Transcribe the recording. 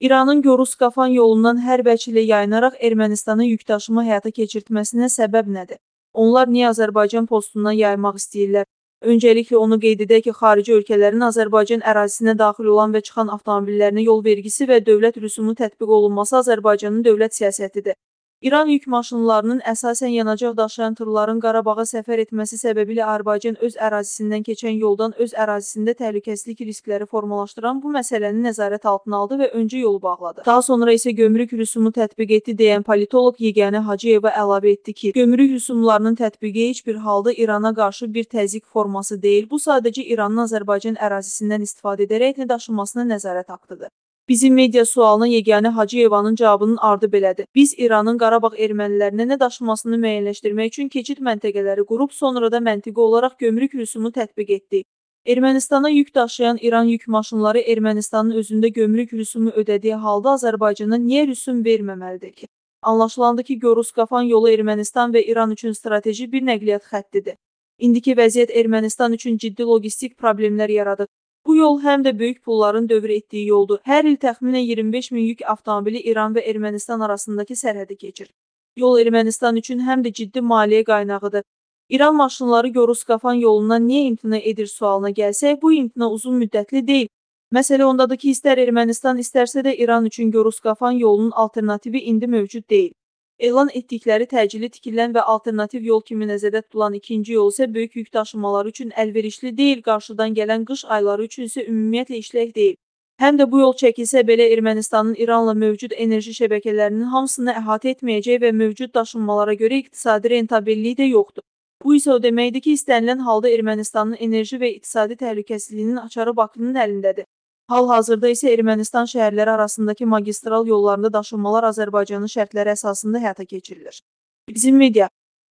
İranın Gorus-Qafan yolundan hərbçilə yayınaraq Ermənistana yük daşıma həyata keçirtməsinə səbəb nədir? Onlar niyə Azərbaycan postundan yaymaq istəyirlər? Öncəliklə onu qeyd edək ki, xarici ölkələrin Azərbaycan ərazisinə daxil olan və çıxan avtomobillərinə yol vergisi və dövlət rüsumu tətbiq olunması Azərbaycanın dövlət siyasətidir. İran yük maşınlarının əsasən yanacaq daşıyan tırların Qarabağa səfər etməsi səbəbilə Azərbaycan öz ərazisindən keçən yoldan öz ərazisində təhlükəsizlik riskləri formalaşdıran bu məsələni nəzarət altına aldı və öncə yolu bağladı. Daha sonra isə gömrük rüsumu tətbiq etdi deyən politoloq Yeganə Hacıyeva əlavə etdi ki, gömrük rüsumlarının tətbiqi heç bir halda İrana qarşı bir təzyiq forması deyil, bu sadəcə İranın Azərbaycan ərazisindən istifadə edərək daşınmasına nəzarət aktıdır. Bizim media sualına Yeganə Hacıyevanın cavabının ardı belədir. Biz İranın Qarabağ ermənilərinə nə daşımasını müəyyənləşdirmək üçün keçid məntəqələri qurub, sonra da məntiqi olaraq gömrük rüsumu tətbiq etdik. Ermənistana yük daşıyan İran yük maşınları Ermənistanın özündə gömrük rüsumu ödədiyi halda Azərbaycana niyə rüsum verməməlidir ki? Anlaşılandı ki, Gorus-Qafan yolu Ermənistan və İran üçün strateji bir nəqliyyat xəttidir. İndiki vəziyyət Ermənistan üçün ciddi logistik problemlər yaradır. Bu yol həm də böyük pulların dövr etdiyi yoldur. Hər il təxminən 25 min yük avtomobili İran və Ermənistan arasındakı sərhədi keçir. Yol Ermənistan üçün həm də ciddi maliyyə qaynağıdır. İran maşınları Gorus-Qafan yolundan niyə imtina edir sualına gəlsək, bu imtina uzun müddətli deyil. Məsələ ondadır ki, istər Ermənistan, istərsə də İran üçün Gorus-Qafan yolunun alternativi indi mövcud deyil. Elan etdikləri təcili tikilən və alternativ yol kimi nəzərdə tutulan ikinci yol isə böyük yük daşımaları üçün əlverişli deyil, qarşıdan gələn qış ayları üçün isə ümumiyyətlə işlək deyil. Həm də bu yol çəkilsə belə Ermənistanın İranla mövcud enerji şəbəkələrinin hamısını əhatə etməyəcək və mövcud daşınmalara görə iqtisadi rentabelliyi də yoxdur. Bu isə o deməkdir ki, istənilən halda Ermənistanın enerji və iqtisadi təhlükəsizliyinin açarı Bakının əlindədir. Hal-hazırda isə Ermənistan şəhərləri arasındakı magistral yollarında daşınmalar Azərbaycanın şərtləri əsasında həyata keçirilir. Bizim media